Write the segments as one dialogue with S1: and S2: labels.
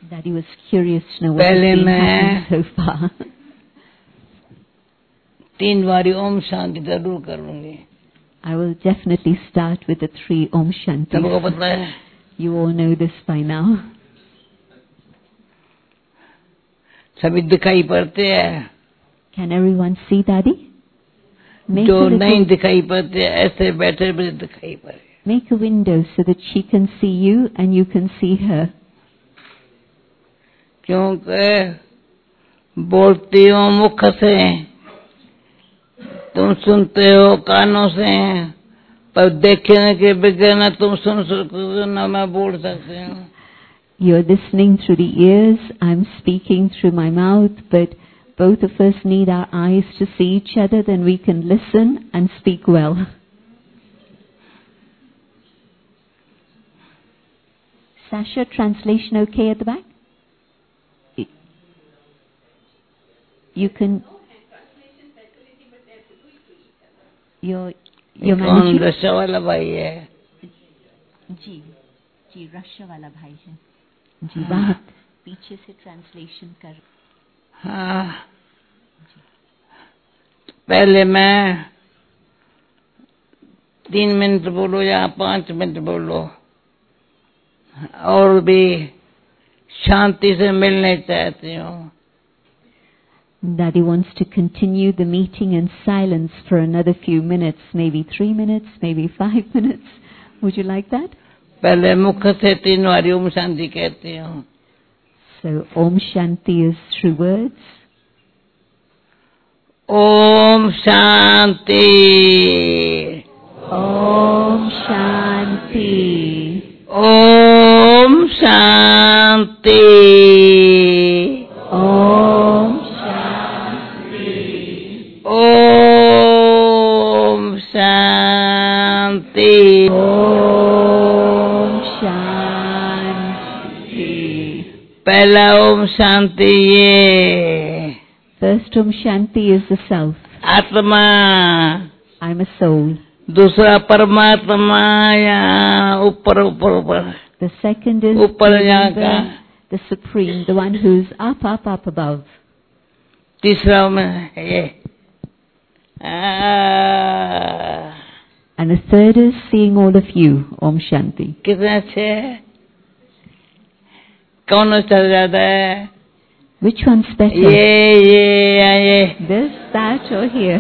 S1: Daddy was curious to know what has been happening so far.
S2: 3 बारी ओम शांति जरूर करूंगी.
S1: I will definitely start with the 3 Om Shanti.
S2: सबको पता है.
S1: You all know this by now.
S2: सभी दिखाई पड़ते हैं.
S1: Can everyone see Daddy?
S2: जो नहीं दिखाई पड़ते ऐसे बैठे बैठे दिखाई पड़े.
S1: Make a window so that she can see you and you can see her.
S2: क्योंकि बोलती हो मुख से, तुम सुनते हो कानों से, पर देखने के बगैर न तुम सुन सकते हो न मैं बोल सकती हूँ.
S1: You're listening through the ears, I'm speaking through my mouth, but both of us need our eyes to see each other, then we can listen and speak well. Sasha, translation okay at the back? You can... You're managing?
S2: Russia वाला भाई है.
S1: जी Russia वाला भाई है. जी बाहर पीछे से translation कर.
S2: हाँ. पहले मैं 3 मिनट बोलो या 5 मिनट बोलो, और भी शांति से मिलने चाहती हूँ.
S1: Daddy wants to continue the meeting in silence for another few minutes, maybe 3 minutes, maybe 5 minutes. Would you like that?
S2: पहले मुख से 3 बारी ओम शांति कहती हूँ.
S1: So Om Shanti is through words.
S2: Om Shanti.
S1: Om Shanti.
S2: Om Shanti.
S1: Om Shanti.
S2: Om Shanti.
S1: Om Shanti.
S2: पहला ओम शांति ये.
S1: First Om Shanti is the self.
S2: आत्मा.
S1: I'm a soul.
S2: दूसरा परमात्मा या ऊपर ऊपर ऊपर.
S1: The second is
S2: ऊपर यहाँ का.
S1: The supreme, the one who's up above.
S2: तीसरा में ये.
S1: And the third is seeing all of you. Om Shanti.
S2: कितने अच्छे हैं. कौन अच्छा ज्यादा है?
S1: Which one's better?
S2: ये.
S1: This, that, or here?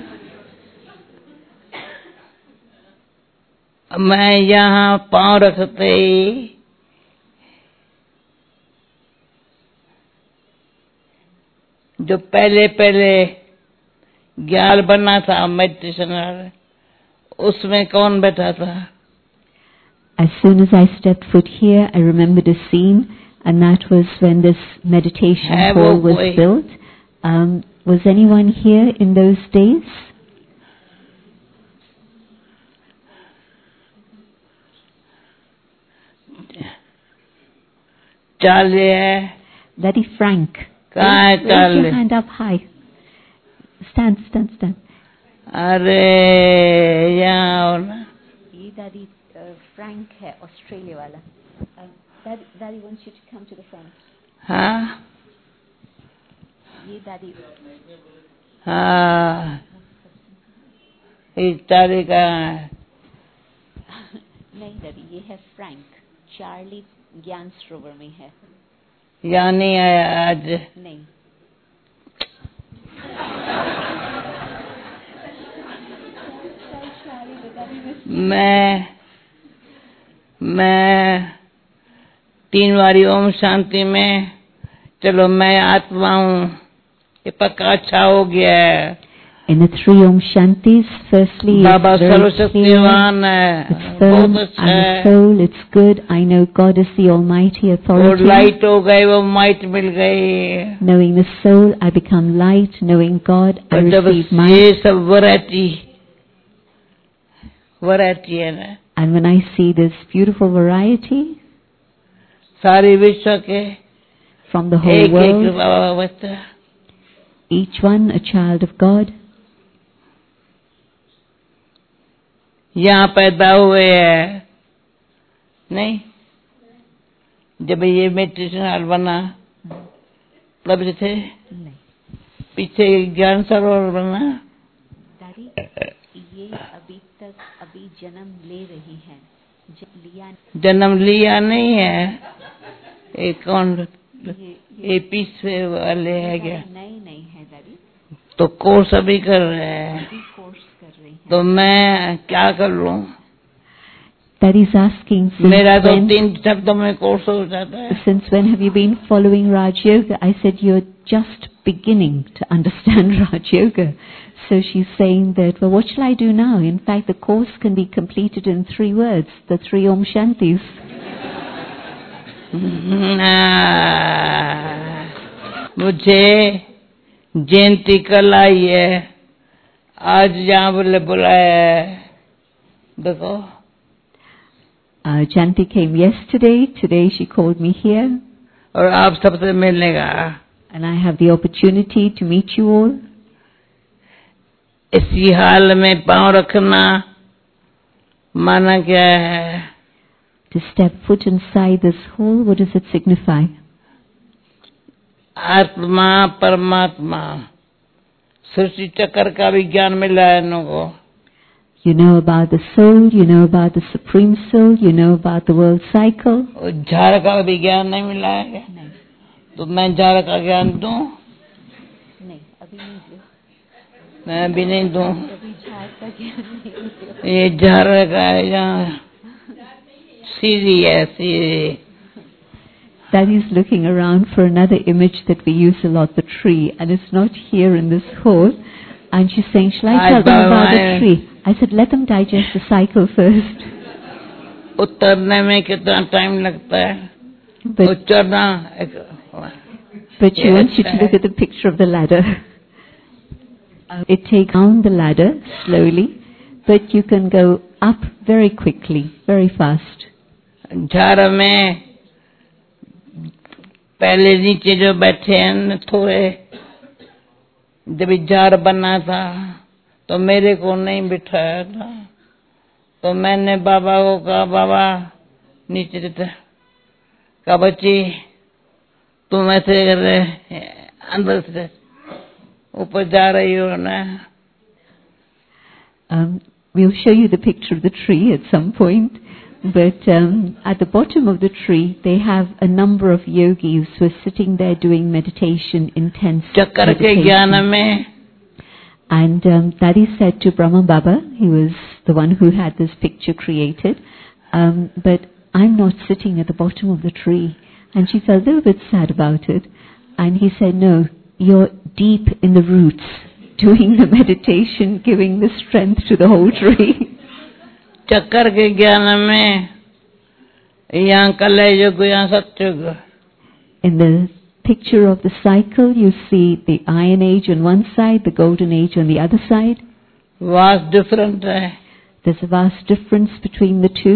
S2: मैं यहाँ पाँव रखते ही जो पहले ज्ञान बनना था मेडिटेशन, उसमें कौन बैठा था?
S1: As soon as I stepped foot here, I remembered a scene, and that was when this meditation hall was built. Was anyone here in those days?
S2: Charlie है.
S1: Daddy Frank.
S2: कहाँ है Charlie?
S1: Raise your hand up high. Stand.
S2: अरे यहाँ ना.
S1: ये Daddy Frank है, Australia वाला. Daddy wants you to come to the front.
S2: हाँ.
S1: ये Daddy.
S2: हाँ. एक Charlie कहाँ है?
S1: नहीं Daddy, ये है Frank. Charlie ज्ञान सरोवर में है.
S2: यहाँ नहीं आया आज.
S1: नहीं.
S2: मैं 3 बारी ओम शांति में. चलो मैं आत्मा हूँ, ये पक्का अच्छा हो गया है.
S1: In the 3 Om Shantis, firstly,
S2: Baba
S1: it's very
S2: सर्वशक्तिवान है.
S1: it's firm,
S2: बहुत अच्छा
S1: I'm
S2: है.
S1: a soul, it's good, I know God is the Almighty
S2: वो
S1: Authority.
S2: लाइट हो गई, वो माइट मिल गई.
S1: Knowing the soul, I become light. Knowing God, I receive
S2: ये
S1: might.
S2: सब वैरायटी है ना.
S1: And when I see this beautiful variety
S2: सारी विश्व के
S1: from the whole
S2: एक
S1: world,
S2: बाबा बच्चा.
S1: each one a child of God,
S2: यहाँ पैदा हुए हैं. नहीं, जब ये मेडिटेशन हॉल बना तब थे पीछे ज्ञान सरोवर बना।
S1: दादी ये अभी जन्म ले रही है,
S2: जन्म लिया नहीं है। एक कौन ये पीछे वाले है क्या?
S1: नहीं है दादी।
S2: तो कोर्स अभी कर रहे हैं।
S1: कोर्स कर रही हैं।
S2: तो मैं क्या कर लूं?
S1: That is asking.
S2: मेरा तो 3 शब्दों में कोर्स हो जाता है।
S1: Since when have you been following Raj Yoga? I said you're just beginning to understand Raj Yoga. So she's saying that, well, what shall I do now? In fact, the course can be completed in 3 words, the 3 Om Shantis.
S2: मुझे जयंती कल आई है, आज यहाँ बोले बुलाया है। देखो
S1: Janti came yesterday. Today she called me here.
S2: और आप सबसे मिलने का।
S1: And I have the opportunity to meet you all.
S2: इसी हाल में पांव रखना माना क्या है?
S1: To step foot inside this hole, what does it signify?
S2: आत्मा परमात्मा सृष्टि चक्र का विज्ञान मिला है इन को।
S1: You know about the soul, you know about the supreme soul, you know about the world cycle.
S2: झाड़ का विज्ञान नहीं मिला है क्या? नहीं। तो मैं झाड़ का ज्ञान दूं?
S1: नहीं, अभी नहीं दूं।
S2: मैं अभी नहीं दूं।
S1: अभी झाड़ का ज्ञान नहीं दूं।
S2: ये झाड़ का है यहाँ सीधी है सीधी।
S1: Daddy is looking around for another image that we use a lot, the tree, and it's not here in this hall. And she's saying, shall I tell them about the tree? I said, let them digest the cycle first.
S2: उतरने में कितना time लगता है? उतरना।
S1: But she wants you to look at the picture of the ladder. It takes down the ladder slowly, but you can go up very quickly, very fast.
S2: झाड़ में पहले नीचे जो बैठे हैं थोड़े, जब झाड़ बना था तो मेरे को नहीं बिठाया था, तो मैंने बाबा को कहा, बाबा नीचे कहा बच्ची तुम ऐसे अंदर से ऊपर जा रही हो ना।
S1: We'll show you the picture of the tree at some point. But at the bottom of the tree, they have a number of yogis who are sitting there doing meditation, intense meditation. And Daddy said to Brahma Baba, he was the one who had this picture created, but I'm not sitting at the bottom of the tree. And she felt a little bit sad about it. And he said, no, you're deep in the roots, doing the meditation, giving the strength to the whole tree.
S2: चक्कर के ज्ञान में यहाँ कलयुग यहाँ सतयुग।
S1: In the picture of the cycle, you see the Iron Age on one side, the Golden Age on the other side.
S2: Vast different है।
S1: There's a vast difference between the two.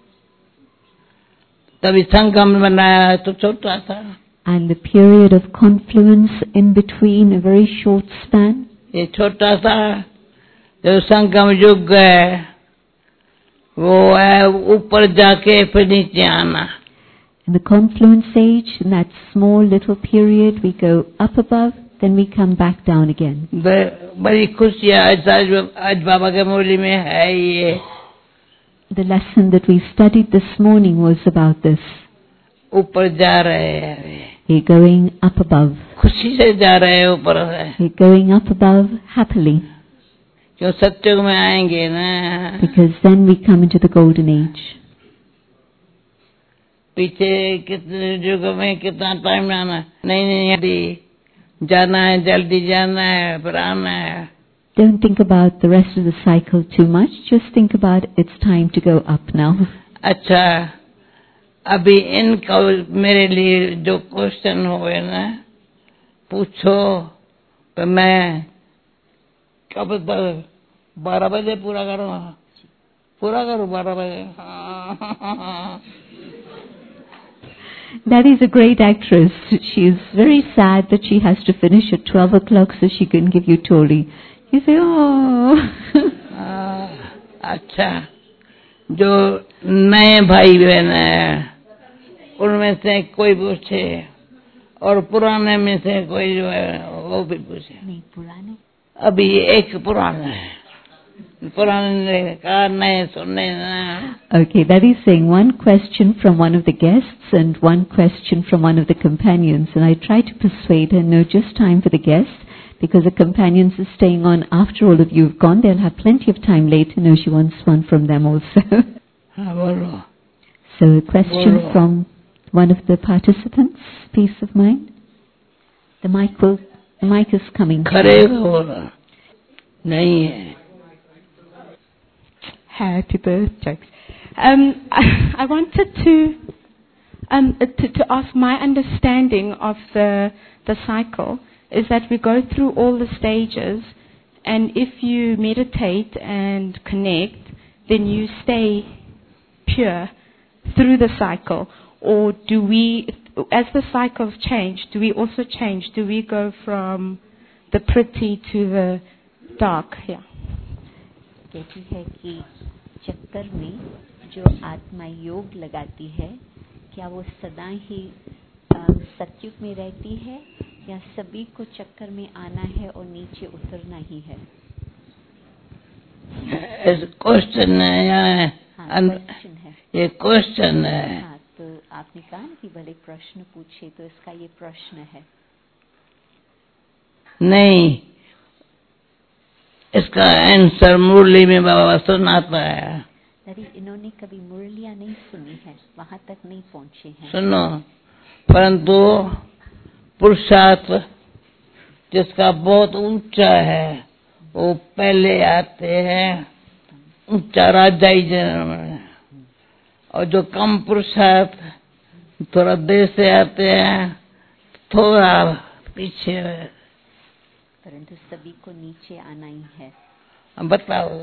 S2: तभी संगम बनाया तो छोटा था।
S1: And the period of confluence in between, a very short span.
S2: ये छोटा सा जो संगम युग है, वो है ऊपर जाके फिर नीचे आना।
S1: In the confluence age, in that small little period, we go up above, then we come back down again.
S2: बड़ी खुशी आज बाबा के मुरली में है ये।
S1: The lesson that we studied this morning was about this.
S2: ऊपर जा रहे हैं।
S1: We're going up above.
S2: खुशी से जा रहे हैं ऊपर है।
S1: We're going up above happily.
S2: क्यों सत्युग में आएंगे ना?
S1: Because then we come into the golden age.
S2: पीछे कितने युग में कितना टाइम जाना है? नहीं जाना है, जल्दी जाना है, फिर आना है।
S1: Don't think about the rest of the cycle too much. Just think about it's time to go up now.
S2: अच्छा, अभी इनको मेरे लिए जो क्वेश्चन हुए ना पूछो तो मैं कब तक 12 बजे पूरा करूँ 12 बजे।
S1: Daddy is a great actress. She is very sad that she has to finish at 12 o'clock so she can give you Toli. You say, oh.
S2: अच्छा, जो नए भाई बहन हैं उनमें से कोई पूछे और पुराने में से कोई जो है वो भी पूछे।
S1: नहीं पुराने,
S2: अभी एक पुराना है, पुराने का नए सुनने ना।
S1: Okay, that is saying one question from one of the guests and one question from one of the companions. And I tried to persuade her, no, just time for the guests, because the companions are staying on after all of you have gone. They'll have plenty of time later. No, she wants one from them also.
S2: हाँ बोलो।
S1: So a question from one of the participants, peace of mind. The mic is coming.
S2: खरे बोलो, नहीं है।
S3: Happy birthday. I wanted to ask, my understanding of the cycle is that we go through all the stages, and if you meditate and connect, then you stay pure through the cycle. Or do we, as the cycles change, do we also change? Do we go from the pretty to the dark? Yeah.
S1: कहती है कि चक्कर में जो आत्मा योग लगाती है, क्या वो सदा ही सत्युग में रहती है या सभी को चक्कर में आना है और नीचे उतरना ही है?
S2: क्वेश्चन है या
S1: क्वेश्चन है,
S2: ये क्वेश्चन है।
S1: हाँ, तो आपने कहा कि भले प्रश्न पूछे, तो इसका ये प्रश्न है।
S2: नहीं, इसका आंसर मुरली में बाबा सुनाता है।
S1: इन्होंने कभी मुरलियाँ नहीं सुनी है, वहाँ तक नहीं पहुँचे हैं।
S2: सुनो, परंतु पुरुषार्थ जिसका बहुत ऊंचा है वो पहले आते हैं ऊंचा राजाई जन्म में, और जो कम पुरुषार्थ थोड़ा देर से आते हैं थोड़ा पीछे,
S1: परंतु सभी को नीचे आना ही है।
S2: बताओ।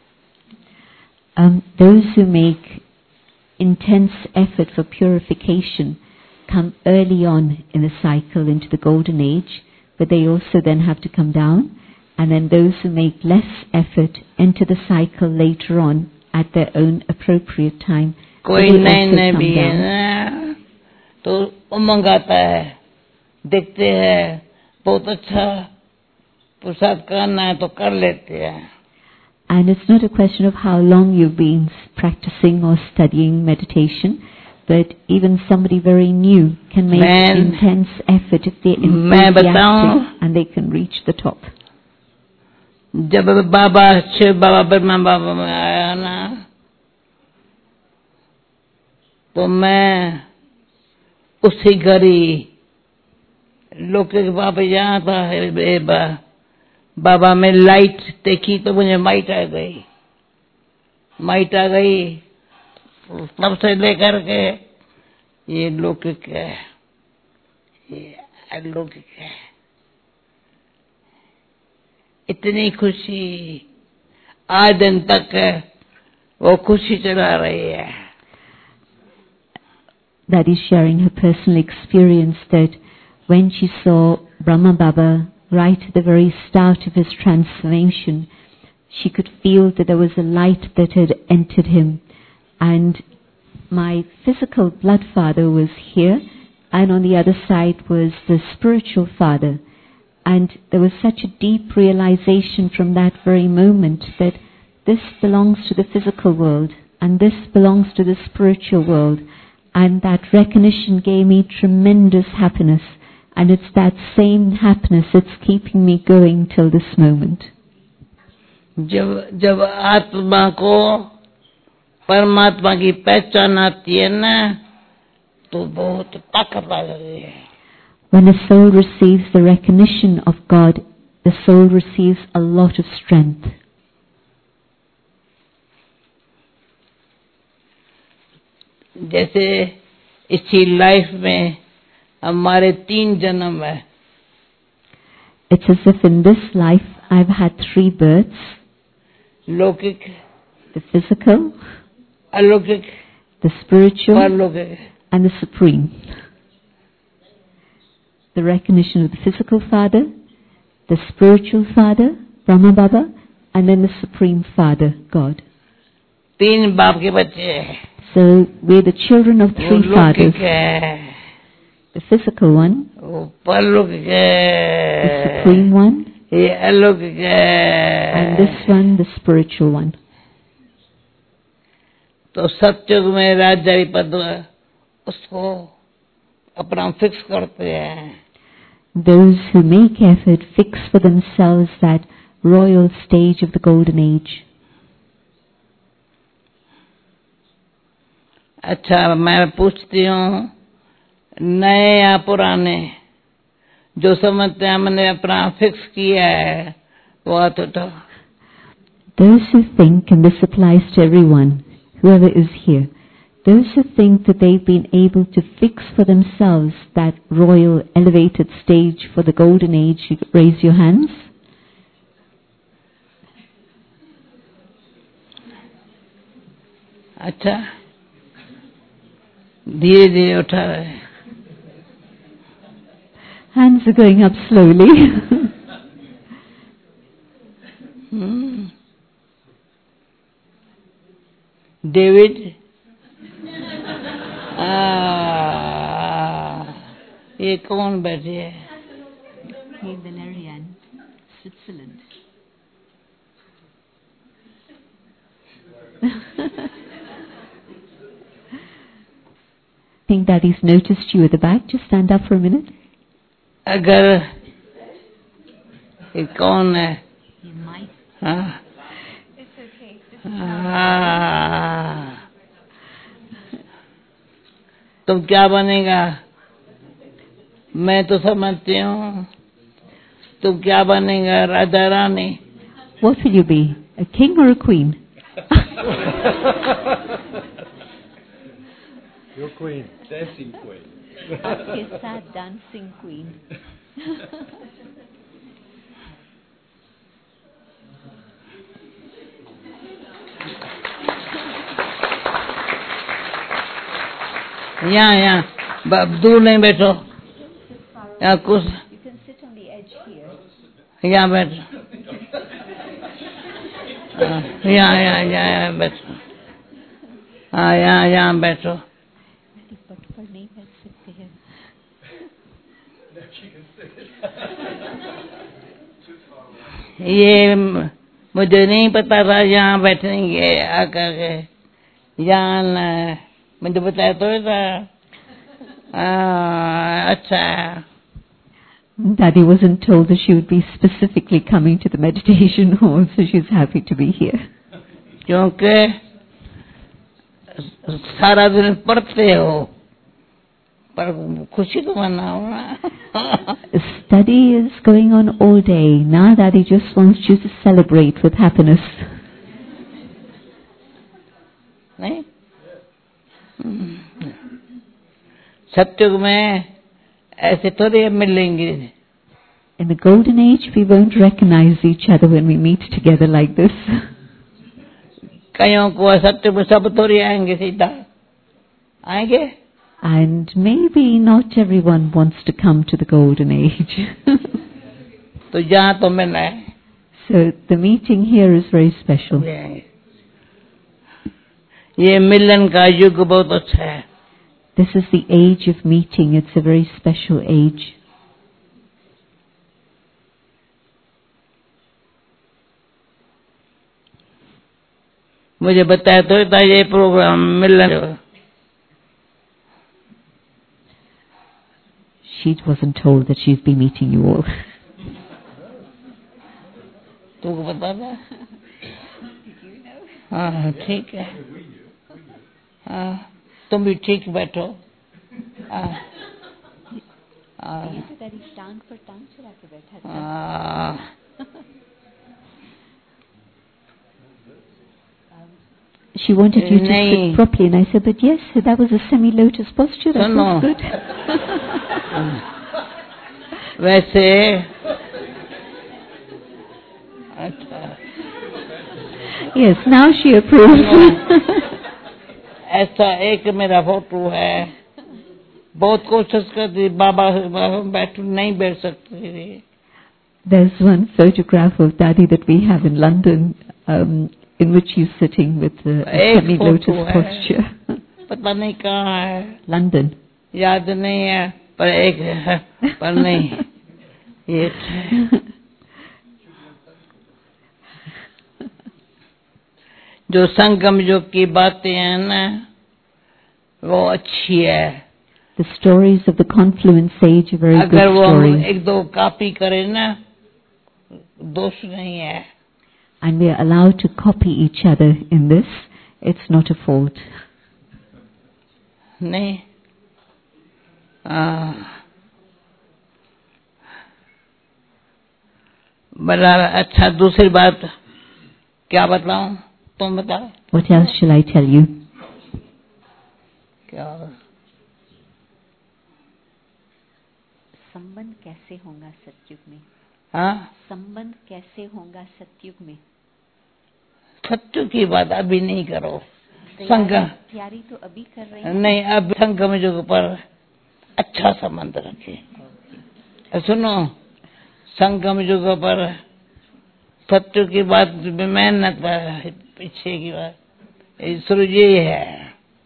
S1: Those who make intense effort for purification come early on in the cycle into the golden age, but they also then have to come down. And then those who make less effort enter the cycle later on at their own appropriate time.
S2: कोई नए भी है ना, तो उमंग आता है, देखते हैं बहुत अच्छा पुरुषार्थ करना है तो कर लेते हैं।
S1: And it's not a question of how long you've been practicing or studying meditation, but even somebody very new can make intense effort if they're enthusiastic and they can reach the top.
S2: जब बाबा शिव बाबा ब्रह्मा बाबा में आया ना, तो मैं उसी घड़ी लौकिक बाबा यहाँ था, बाबा में लाइट देखी तो मुझे माइट आ गई, तब से लेकर के ये लौकिक है, ये अलौकिक है। इतनी खुशी आज दिन तक वो खुशी चला रही है।
S1: That is sharing her personal experience, that when she saw Brahma Baba right at the very start of his transformation, she could feel that there was a light that had entered him. And my physical blood father was here, and on the other side was the spiritual father. And there was such a deep realization from that very moment that this belongs to the physical world and this belongs to the spiritual world. And that recognition gave me tremendous happiness. And it's that same happiness that's keeping me going till this moment.
S2: जब आत्मा को परमात्मा की पहचान आती है ना, तो बहुत ताकत आ जाती है।
S1: When a soul receives the recognition of God, the soul receives a lot of strength.
S2: जैसे इसी लाइफ में हमारे 3 जन्म है।
S1: It's as if in this life I've had 3 births.
S2: लौकिक,
S1: the physical,
S2: अलौकिक,
S1: the spiritual,
S2: परलौकिक,
S1: and the supreme. The recognition of the physical father, the spiritual father, Brahma Baba, and then the supreme father, God.
S2: 3 बाप के बच्चे हैं।
S1: So we're the children of 3 fathers.
S2: है
S1: The physical one,
S2: वो परलौकिक है,
S1: the supreme one,
S2: ये अलौकिक है,
S1: and this one, the spiritual one.
S2: तो सतयुग में राजाई पद उसको अपना फिक्स करते हैं।
S1: Those who make effort fix for themselves that royal stage of the golden age.
S2: अच्छा, मैं पूछती हूँ, नए या पुराने जो समझते हैं हमने अपना फिक्स किया है वो हाथ उठाओ।
S1: Those who think, and this applies to everyone, whoever is here, those who think that they've been able to fix for themselves that royal elevated stage for the golden age, you raise your hands.
S2: अच्छा, धीरे धीरे उठा रहे हैं।
S1: Hands are going up slowly.
S2: David, ये कौन बैठे है?
S1: Switzerland. I think Daddy's noticed you at the back. Just stand up for a minute.
S2: अगर ये कौन है? हाँ, तुम क्या बनेगा? मैं तो समझती हूँ तुम क्या बनेगा? Raja Rani.
S1: What will you be? A king or a queen?
S4: Your queen, dancing queen.
S1: Yes, sad dancing queen.
S2: यहाँ दूर नहीं बैठो, यहाँ कुछ
S1: You can sit on the edge here.
S2: यहाँ बैठो, यहाँ बैठो, हाँ यहाँ बैठो।
S1: पर नहीं बैठ सकते हैं।
S2: ये मुझे नहीं पता था यहाँ बैठेंगे आकर के, यहाँ मुझे बताया तो था। अच्छा,
S1: Daddy wasn't told that she would be specifically coming to the meditation hall, so she's happy to be here.
S2: क्योंकि सारा दिन पढ़ते हो, पर खुशी तो मनाओ ना।
S1: Study is going on all day. Now Daddy just wants you to celebrate with happiness.
S2: नहीं, सत्युग में ऐसे थोड़ी मिलेंगे।
S1: In the golden age, we won't recognize each other when we meet together like this.
S2: कईयों को सत्युग में सब थोड़ी आएंगे सीधा, आएंगे।
S1: And maybe not everyone wants to come to the golden age.
S2: तो यहाँ तो मिलना है।
S1: So the meeting here is very special.
S2: ये मिलन का युग बहुत अच्छा है।
S1: This is the age of meeting. It's a very special age.
S2: मुझे बताया तो था ये programme Milan.
S1: She wasn't told that she'd be meeting you all.
S2: तुमको पता था? हाँ ठीक है, हाँ तुम भी ठीक बैठो।
S1: She wanted you to sit properly, and I said, but yes, that was a semi-lotus posture. That was good.
S2: वैसे अच्छा,
S1: yes, now she approves.
S2: ऐसा एक मेरा फोटो है, बहुत कोशिश करती बाबा बैठू नहीं बैठ सकती।
S1: There's one photograph of Daddy that we have in London. in which he's sitting with a semi-lotus posture.
S2: पता नहीं कहाँ है,
S1: London.
S2: याद नहीं है, पर एक है, पर नहीं एक है। जो संगम युग की बातें हैं ना, वो अच्छी है।
S1: The stories of the confluence age are very good
S2: अगर वो हम
S1: stories.
S2: एक दो कॉपी करें ना, दोष नहीं है।
S1: And we are allowed to copy each other in this. It's not a fault.
S2: नहीं, बड़ा अच्छा। दूसरी बात क्या बताऊं, तुम बताओ।
S1: What else shall I tell you?
S2: क्या
S1: संबंध कैसे होगा सतयुग में?
S2: हाँ,
S1: संबंध कैसे होगा सतयुग में?
S2: सत्य की बात अभी नहीं करो। संगम
S1: तैयारी तो अभी कर रही हैं।
S2: नहीं, अब संगम युग पर अच्छा संबंध रखे। सुनो, संगम युग पर सत्य की बात मेहनत पीछे की बात शुरू ये है।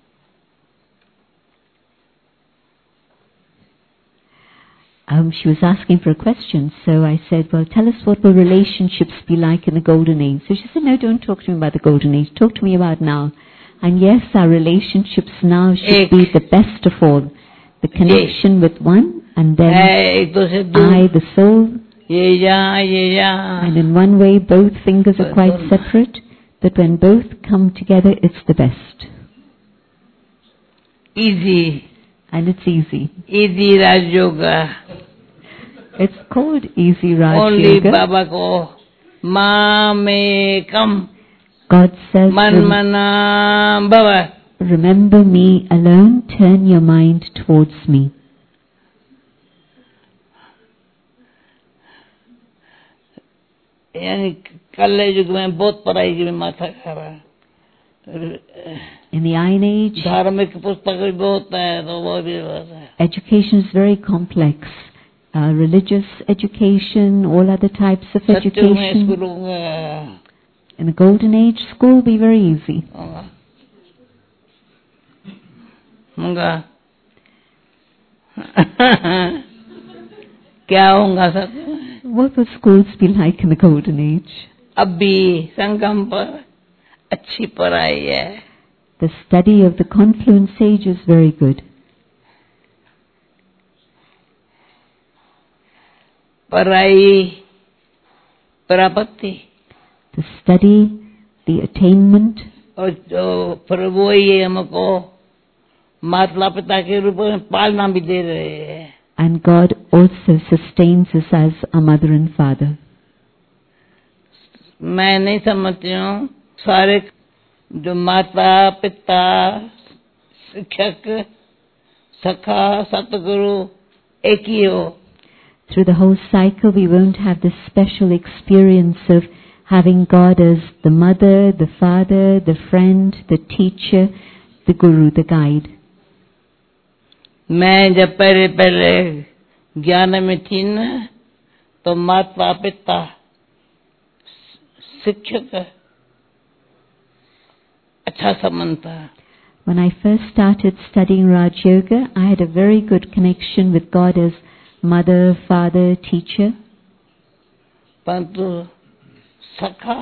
S1: She was asking for a question, so I said, well, tell us what will relationships be like in the golden age. So she said, no, don't talk to me about the golden age. Talk to me about now. And yes, our relationships now should be the best of all. The connection with one, and then I, the soul. And in one way, both fingers are quite separate, but when both come together, it's the best.
S2: Easy.
S1: And it's easy.
S2: Easy Raj Yoga.
S1: It's called Easy Raj
S2: Only
S1: Yoga.
S2: Baba ko Mamekam.
S1: God says,
S2: Manmana Baba.
S1: Remember me alone, turn your mind towards me.
S2: यानी कल युग में बहुत पढ़ाई की माथा खा
S1: In the Iron Age,
S2: धार्मिक पुस्तक भी बहुत है, तो वो भी
S1: education is very complex. Religious education, all other types of education. In the Golden Age, school will be very easy.
S2: होगा क्या होगा सब?
S1: What will schools be like in the Golden Age?
S2: अब भी संगम पर अच्छी पढ़ाई है.
S1: The study of the confluence age is very good.
S2: पढ़ाई प्राप्ति.
S1: The study, the attainment.
S2: और जो फिर वो ही हमको माता पिता के रूप में पालना भी दे रहे हैं.
S1: And God also sustains us as a mother and father.
S2: मैं नहीं समझती हूँ सारे जो माता पिता शिक्षक सखा सतगुरु एक ही हो.
S1: Through the whole cycle we won't have this special experience of having God as the mother, the father, the friend, the teacher, the guru, the guide.
S2: मैं जब पहले ज्ञान में थी न तो माता पिता शिक्षक अच्छा संबंध था.
S1: When I first started studying Raj Yoga, I had a very good connection with God as mother, father, teacher.
S2: परंतु सखा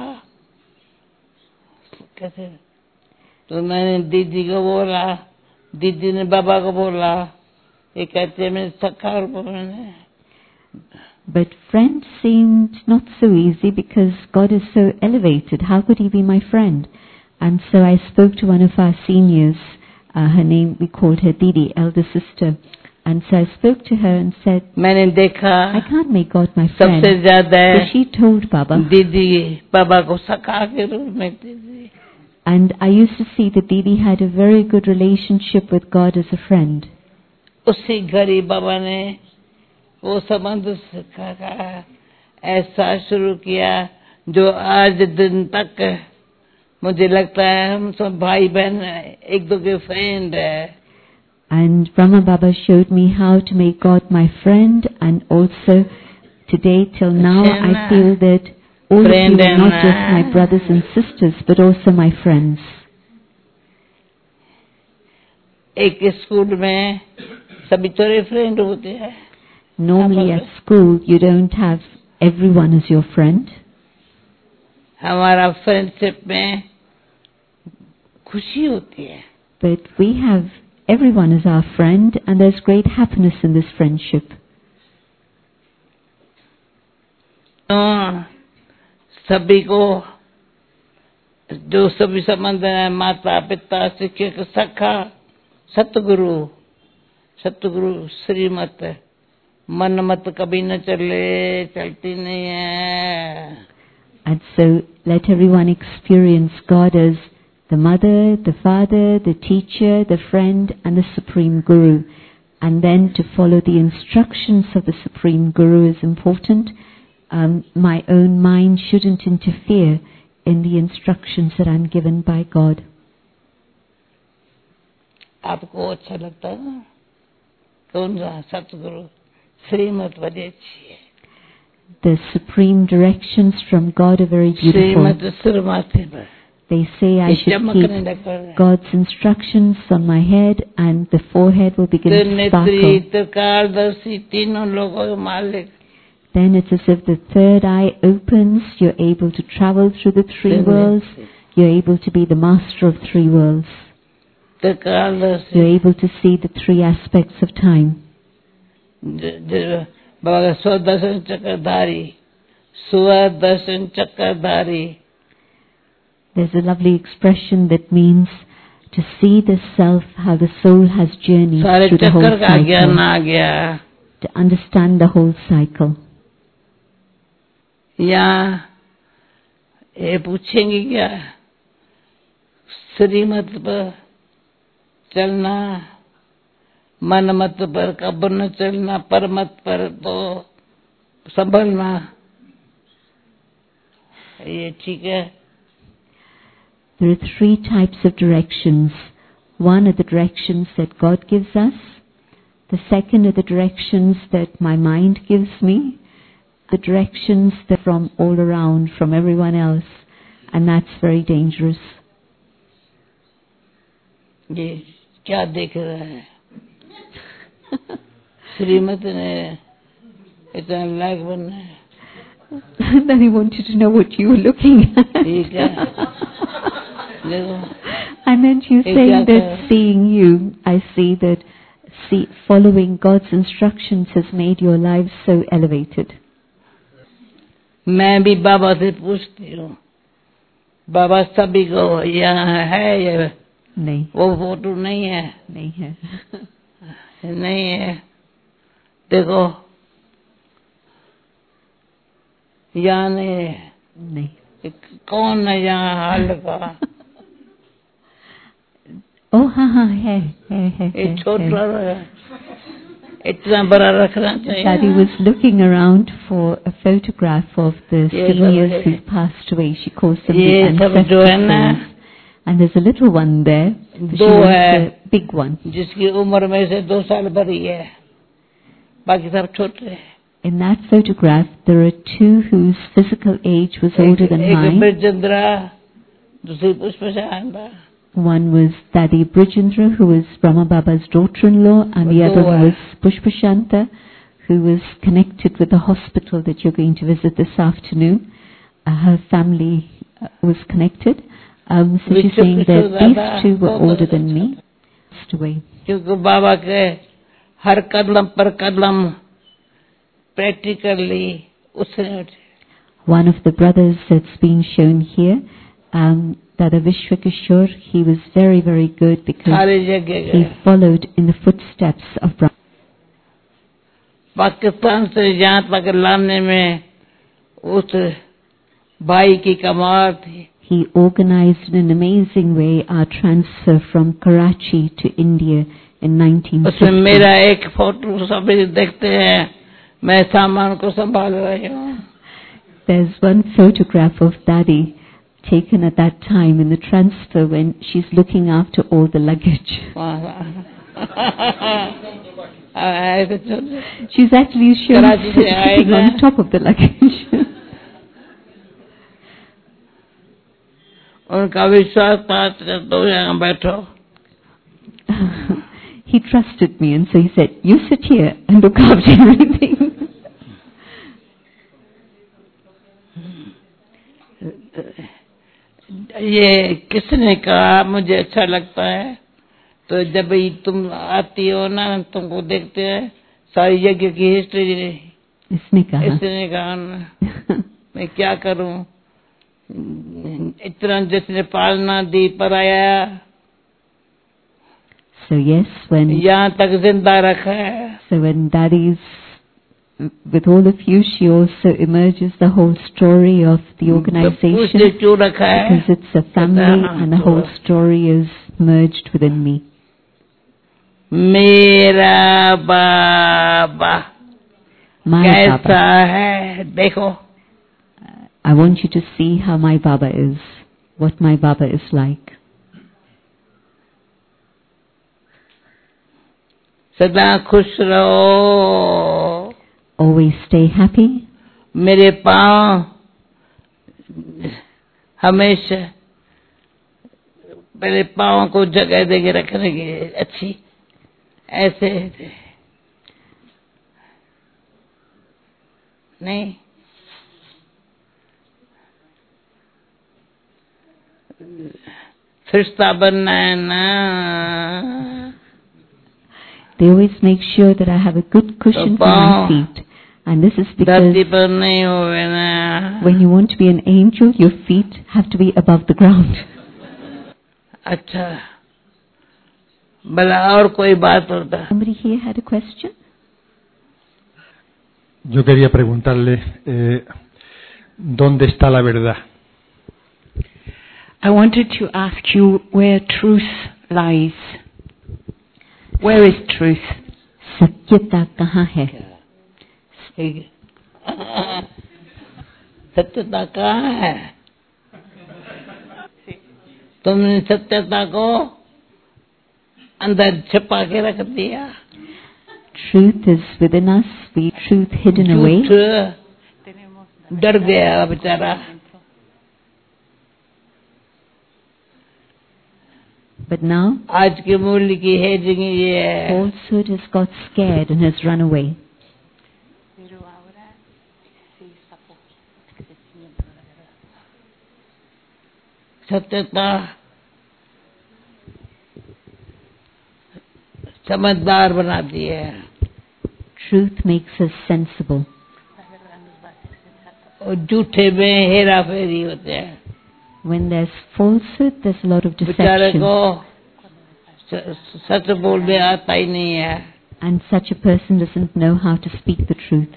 S2: कैसे तो मैंने दीदी को बोला, दीदी ने बाबा को बोला, ये कहते मैं सखा रूप में.
S1: But friend seemed not so easy because God is so elevated. How could he be my friend? And so I spoke to one of our seniors. Her name, we called her Didi, elder sister. And so I spoke to her and said,
S2: मैंने देखा
S1: I can't make God my friend.
S2: सबसे ज्यादा
S1: So she told Baba.
S2: दीदी बाबा को सखा के रूप में दीदी.
S1: And I used to see that Didi had a very good relationship with God as a friend.
S2: उसी घड़ी बाबा ने वो संबंध ऐसा शुरू किया जो आज दिन तक मुझे लगता है हम सब भाई बहन एक दो के फ्रेंड है.
S1: And Brahma Baba showed me how to make God my friend, and also today till now I feel that All
S2: Friend
S1: of you are
S2: and,
S1: not just my brothers and sisters, but also my friends.
S2: एक school में सभी थोड़े friend होते हैं.
S1: Normally at school, you don't have everyone as your friend.
S2: हमारा friendship में खुशी होती है.
S1: But we have everyone as our friend, and there's great happiness in this friendship.
S2: तो सभी को जो सभी संबंध है, माता पिता शिक्षक सखा सतगुरु, सतगुरु श्रीमत मन मत कभी न चले, चलती नहीं है.
S1: And so let everyone experience God as the mother, the father, the teacher, the friend, and the Supreme Guru. And then to follow the instructions of the Supreme Guru is important. My own mind shouldn't interfere in the instructions that I'm given by God.
S2: आपको अच्छा लगता है ना? कौन सा सतगुरु श्रीमत बड़ी अच्छी है.
S1: The supreme directions from God are very beautiful.
S2: श्रीमत सिर माथे पर.
S1: They say I should keep God's instructions on my head, and the forehead will begin to sparkle.
S2: त्रिकालदर्शी तीनों लोगों के मालिक.
S1: Then it's as if the third eye opens, you're able to travel through the three worlds, you're able to be the master of three worlds. You're able to see the three aspects of time.
S2: Baba स्वदर्शन Chakradhari, स्वदर्शन Chakradhari.
S1: There's a lovely expression that means to see the self, how the soul has journeyed through the whole cycle, to understand the whole cycle.
S2: या ये पूछेंगे क्या श्रीमत पर चलना, मन मत पर कब्र न चलना, पर मत पर तो संभलना, ये ठीक है.
S1: There are three types of directions. One are the directions that God gives us. The second are the directions that my mind gives me. The directions that are from all around, from everyone else. And that's very dangerous.
S2: ये क्या देख रहा है? श्रीमत ने इतना लायक बनना है.
S1: Then he wanted to know what you were looking at.
S2: ठीक है.
S1: I meant you saying that seeing you, I see that following God's instructions has made your lives so elevated.
S2: मैं भी बाबा से पूछती हूँ, बाबा सभी को यहाँ है ये?
S1: नहीं.
S2: वो फोटो नहीं है.
S1: नहीं है.
S2: नहीं है. देखो यहाँ नहीं है.
S1: नहीं.
S2: कौन है यहाँ हाल का?
S1: Oh, हाँ है.
S2: ये छोटा है. इतना बड़ा रखना चाहिए.
S1: Daddy was looking around for a photograph of the seniors who passed away. She calls them the ancestors. And there's a little one there.
S2: दो है.
S1: A big one.
S2: जिसकी उम्र में से 2 साल बड़ी है. बाकी सब छोटे हैं.
S1: In that photograph, there are two whose physical age was older than mine.
S2: एक ब्रजेंद्रा, दूसरी पुष्पशांता.
S1: One was Daddy Brijendra, who was Brahma Baba's daughter-in-law, and the other one was Pushpashanta, who was connected with the hospital that you're going to visit this afternoon. Her family was connected. So she's saying that these two were older than me. Passed away.
S2: क्योंकि बाबा के हर कदम पर कदम practically उसने.
S1: One of the brothers that's been shown here, Dada Vishwakishore, he was very, very good because he followed in the footsteps of Brahma.
S2: Pakistan से यहाँ तक लाने में उस भाई की कमाल थी.
S1: He organized in an amazing way our transfer from Karachi to India in 1950.
S2: उसमें मेरा एक फोटो सभी देखते हैं, मैं सामान को संभाल रही हूँ.
S1: There's one photograph of Daddy taken at that time in the transfer when she's looking after all the luggage. She's actually shown sitting on top of the luggage.
S2: उनका विश्वास था तो यहाँ बैठो.
S1: He trusted me, and so he said, "You sit here and look after everything."
S2: ये किसने कहा मुझे अच्छा लगता है, तो जब भी तुम आती हो ना, तुमको देखते हैं सारी यज्ञ की हिस्ट्री.
S1: इसने
S2: कहा ना, मैं क्या करूं, इतना जिसने पालना दी पर आया.
S1: So yes, when
S2: यहाँ तक जिंदा रखा है.
S1: So when Daddy's with all of you, she also emerges the whole story of the organization,
S2: क्यों रखा है?
S1: because it's a family and the whole story is merged within me.
S2: मेरा बाबा कैसा है देखो.
S1: I want you to see how my Baba is, what my Baba is like.
S2: सदा खुश रहो.
S1: Always stay happy.
S2: मेरे पाँव हमेशा मेरे पाँव को जगह देके रखने की अच्छी ऐसे नहीं. फरिश्ता बनना है ना.
S1: They always make sure that I have a good cushion for my feet. And this is because
S2: when
S1: you want to be an angel, your feet have to be above the ground.
S2: अच्छा, भला और कोई बात होता?
S1: Somebody here had a question?
S5: Yo quería preguntarle, ¿dónde está la verdad?
S6: I wanted to ask you where truth lies. Where is truth?
S1: सत्यता कहाँ है?
S2: सत्यता कहाँ है? तुमने सत्यता को अंदर छिपा के रख दिया.
S1: Truth is within us. We truth hidden away.
S2: डर गया बेचारा.
S1: But now,
S2: आज के मूल्य की हेजिंग ये है.
S1: falsehood has got scared and has run away.
S2: सत्यता समझदार बनाती है.
S1: Truth makes us sensible.
S2: और झूठे में हेरा फेरी होते हैं.
S1: When there's falsehood, there's a lot of
S2: बेचारे
S1: deception.
S2: को सच बोलने आता ही नहीं है.
S1: And such a person doesn't know how to speak the truth.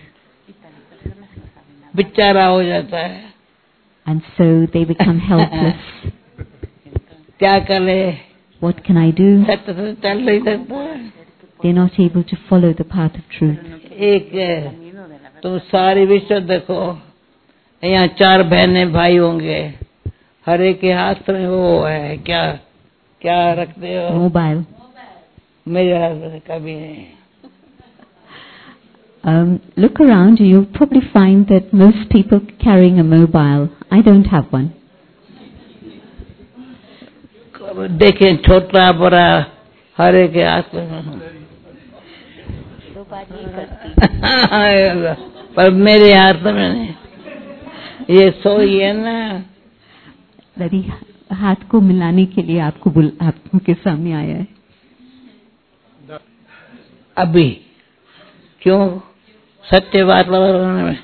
S2: बेचारा हो जाता है.
S1: And so they become helpless.
S2: क्या करे?
S1: What can I do?
S2: सत्य से चल नहीं सकता.
S1: They're not able to follow the path of truth.
S2: एक तुम सारी विश्व देखो, यहाँ 4 बहनें भाई होंगे, हर एक के हाथ में वो है, क्या क्या रखते हो?
S1: Mobile.
S2: मेरे हाथ में कभी नहीं.
S1: Look around, you'll probably find that most people carrying a mobile. I don't have one.
S2: देखें छोटा बड़ा हर एक के हाथ में. पर मेरे हाथ में नहीं. ये सोई है ना.
S1: दादी हाथ को मिलाने के लिए आपके सामने आया है.
S2: अभी क्यों? सत्य वातावरण में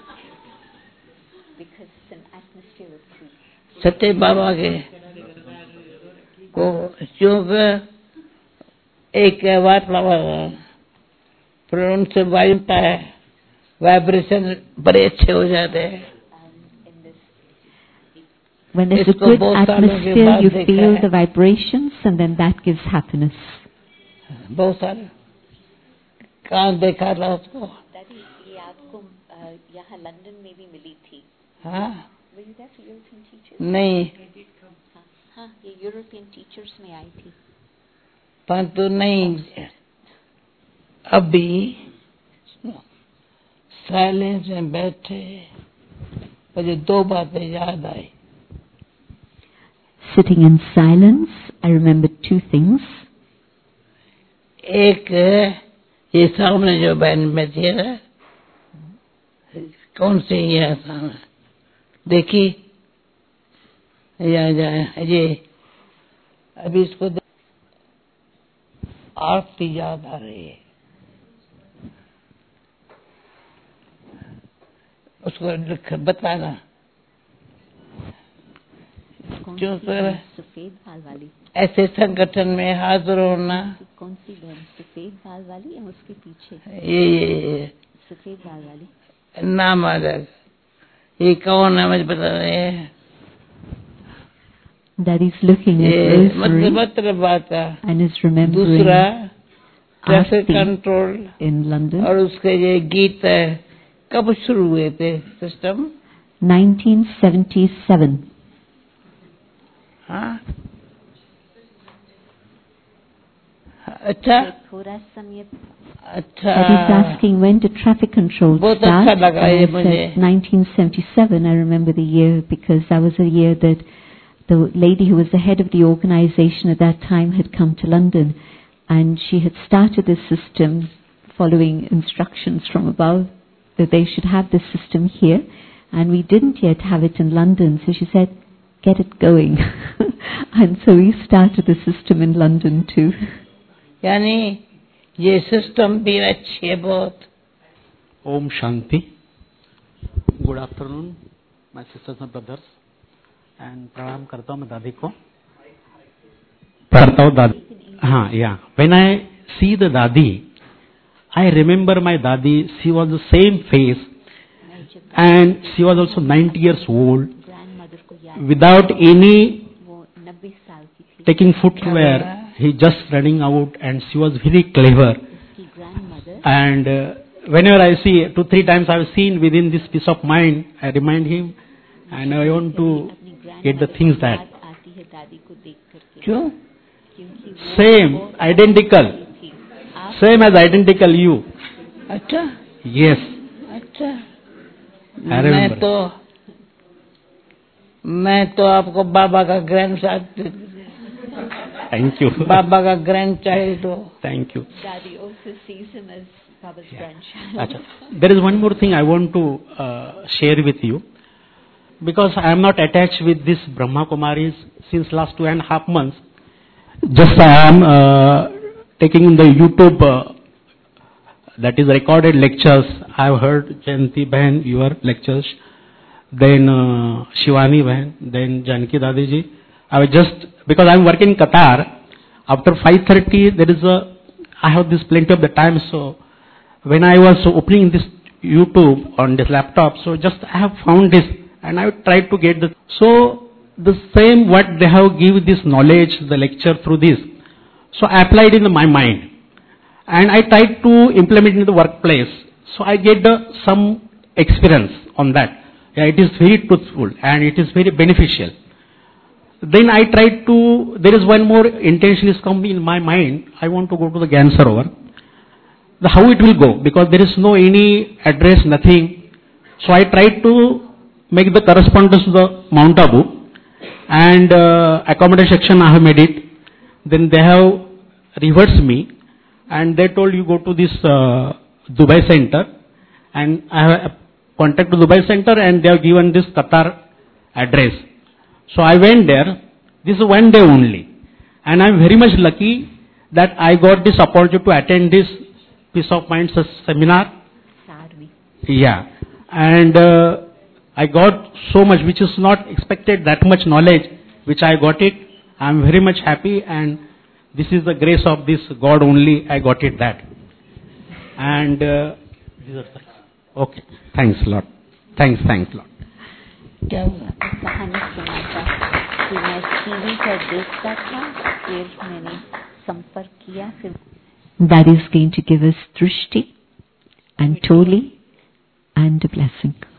S2: सत्य बाबा के को क्योंकि एक वातावरण फिर उनसे वायुता है, वाइब्रेशन बड़े अच्छे हो जाते हैं.
S1: When there's a good atmosphere, you feel the vibrations, and then that gives happiness.
S2: बहुत सारे कहाँ देखा था उसको?
S7: ये आपको यहाँ लंदन में भी मिली थी.
S2: हाँ.
S7: Were you there for European teachers?
S2: नहीं.
S7: हाँ, ये यूरोपियन टीचर्स में आई थी.
S2: परंतु नहीं. अभी साइलेंस में बैठे मुझे 2 बातें याद आई.
S1: sitting in silence, I remember two things.
S2: एक ये सामने जो बहन बैठी है, कौन सी ये सामने देखी, ये अभी इसको आरती याद आ रही है, उसको लिख बताना क्यों
S7: सफेद बाल वाली,
S2: ऐसे संगठन में हाजिर होना।
S7: कौन सी बहन, सफेद बाल वाली या उसके पीछे?
S2: ये
S7: सफेद बाल वाली
S2: नाम आ जाएगा, ये कौन है मुझे बता रहे हैं।
S1: That is looking at
S2: मतलब बात है,
S1: and is remembering
S2: दूसरा ट्रैफिक कंट्रोल
S1: in London.
S2: और उसके ये गीत है, कब शुरू हुए थे सिस्टम?
S1: 1977.
S2: हाँ अच्छा,
S7: थोड़ा समय।
S2: अच्छा,
S1: That is asking when did traffic control
S2: बहुत
S1: start?
S2: अच्छा लगा ये
S1: And I
S2: मुझे।
S1: said 1977. I remember the year because that was a year that the lady who was the head of the organization at that time had come to London, and she had started this system following instructions from above that they should have this system here, and we didn't yet have it in London. So she said, get it going. And so we started the system in London too.
S2: यानी ये system भी अच्छी है बहुत।
S8: Om Shanti. Good afternoon my sisters and brothers, and प्रणाम करता हूँ मैं दादी को, करता हूँ दादी। हाँ, yeah when I see the dadi, I remember my dadi. She was the same face, and she was also 90 years old, without any taking footwear. He just running out, and she was very clever. And whenever I see, 2-3 times I have seen within this peace of mind, I remind him, and I want to get the things that same, identical. Same as identical you.
S2: अच्छा,
S8: Yes.
S2: अच्छा,
S8: I remember.
S2: मैं तो आपको बाबा का grand
S8: Thank you.
S2: बाबा का grandchild हो।
S8: Thank you.
S7: Daddy also sees him as Baba's grandchild.
S8: Acha. There is one more thing I want to share with you, because I am not attached with this Brahma Kumaris since last 2.5 months. Just I am taking in the YouTube that is recorded lectures. I have heard Jayanti Bahan, your lectures, then Shivani Bahan, then Janki Dadi ji. I was just, because I am working in Qatar, after 5:30 there is I have this plenty of the time, so when I was opening this YouTube on this laptop, so just I have found this and I tried to get so the same what they have give this knowledge, the lecture through this. So I applied in my mind, and I tried to implement in the workplace. So I get some experience on that. Yeah, it is very truthful and it is very beneficial. Then I tried to, there is one more intention is coming in my mind. I want to go to the Gyan Sarovar. How it will go, because there is no any address, nothing. So I tried to make the correspondence to the Mount Abu, and accommodation section I have made it. Then they have reversed me, and they told you go to this Dubai center, and I have contacted Dubai center, and they have given this Qatar address. So I went there. This is one day only, and I am very much lucky that I got this opportunity to attend this Peace of Mind seminar. Yeah, and I got so much which is not expected, that much knowledge which I got it. I am very much happy, and this is the grace of this God only I got it that. And these are things. Okay, thanks a lot. Thanks a lot.
S7: क्या हुआ? कहानी सुना था कि मैं TV पर देखता था, फिर मैंने संपर्क किया, फिर
S1: That is going to give us drishti and toli and a blessing.